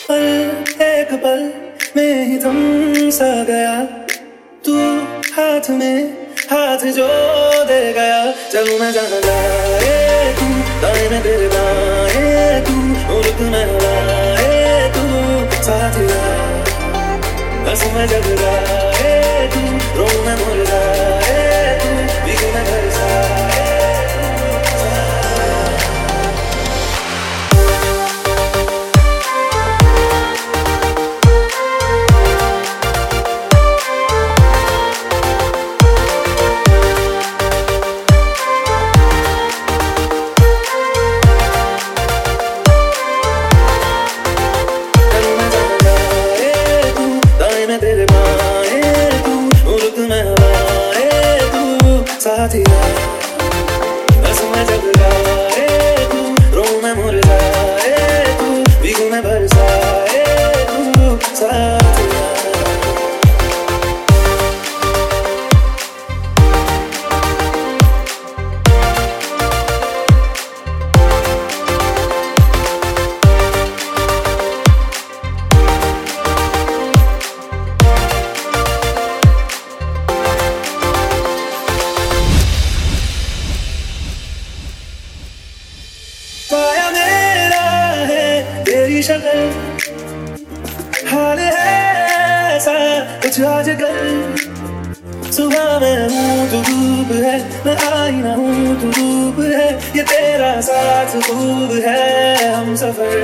पल एक पल में ही थम सा गया, तू हाथ में हाथ जो दे गया। चलूं मैं जहाँ जाए तू, दाएं में तेरे बाएं तू, रुक मैं हवाए तू, साथिया बस मैं जग जाए तू, रो मैं मर जाए तू, भीगू मैं बरसाए तू। साथिया बस मैं जग जाए तू, रो मैं मर जाए तू, भीगू मैं बरसाए तू, साथिया। पाया मेरा है तेरी शक्ल, हाल है ऐसा कुछ आजकल। सुबह मैं हूँ तू धूप है, मैं आईना हूँ तू धूप है, ये तेरा साथ खूब है हम सफर।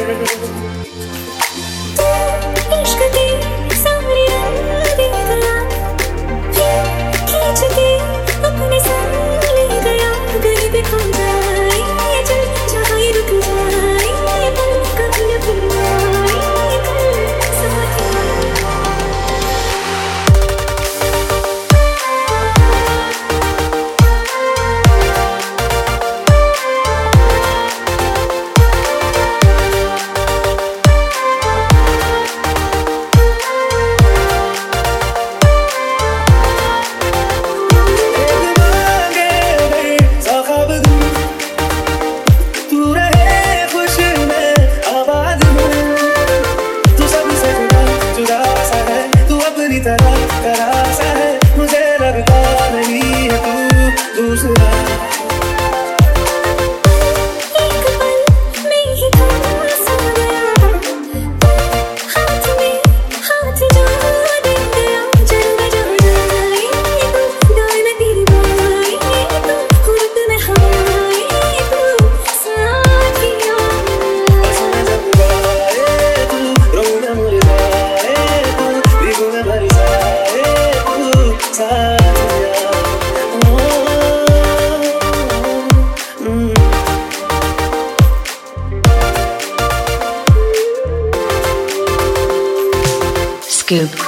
इश्क की सारी यादें गया, खींच के अपने संग ले गया। कहीं भी खो जाए ये चल, जहाँ ये रुक जाए ये पल, कभी न भूल आए कल साथिया। Scoop.